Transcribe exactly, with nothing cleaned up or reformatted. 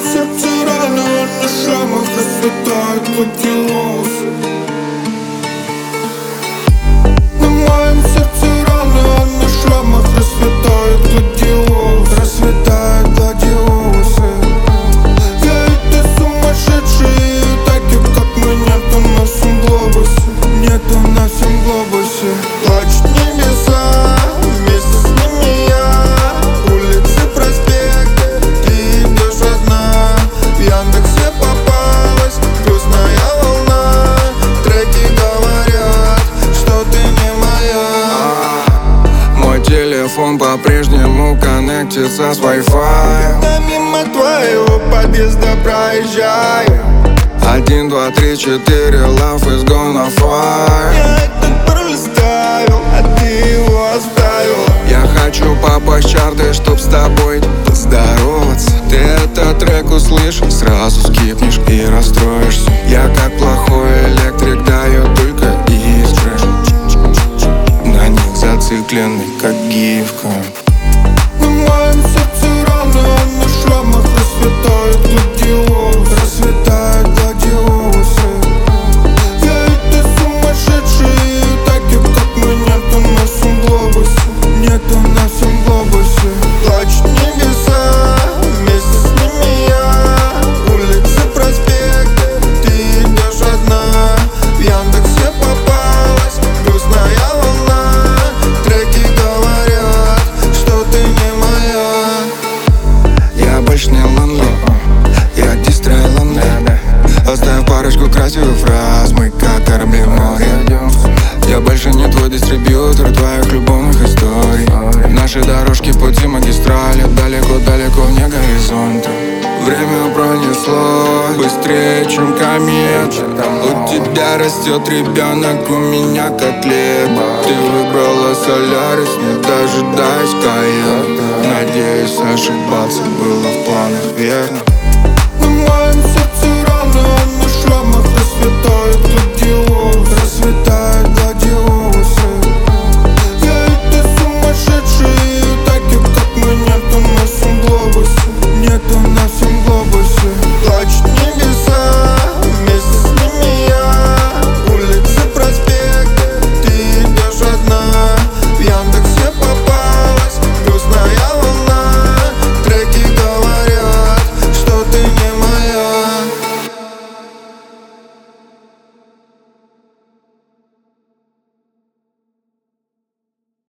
сердце раны, а на шрамах расцветает гладиолус. На моем сердце раны, а на шрамах расцветает гладиолус. Расцветает гладиолусы. Я и ты сумасшедшие, таких как мы нету на всем глобусе. Нету на всем глобусе. Плачут небеса, вместе с ними я. Улицы, проспекты, ты идешь одна. В Яндексе попалась грустная волна. Треки говорят, что ты не моя. Мой телефон по-прежнему коннектится с Wi-Fi. Когда мимо твоего подъезда проезжаю, Один, два, три, четыре, love is gonna fly. я этот пароль ставил, а ты его оставил. Я хочу попасть в чарты, чтоб с тобой поздороваться. Ты этот трек услышишь, сразу скипнешь и расстроишься. Я как плохой электрик, даю только из трэш. На них зацикленный, как гифка. На моем сердце раны, а на шрамах расцветает гладиолус. Расцветает гладиолусы. Я и ты сумасшедшие, таких как мы нету на всем глобусе. Нету на всем глобусе. Плачут небеса, вместе с ними я. Улицы, проспекты, ты идешь одна. В Яндексе попалась грустная волна. Треки говорят, что ты не моя. Я больше не ланли, я дистрей-ланли. Оставив парочку красивых фраз, мы как корабли в море. Я больше не твой дистрибьютор твоих любовных историй. Наши дорожки пути магистрали, далеко-далеко вне горизонта. Время пронесло быстрее, чем комета. У тебя растет ребенок, у меня котлет. Ты выбрала Солярис, не дожидаясь Каена. Надеюсь, ошибаться было в планах, верно?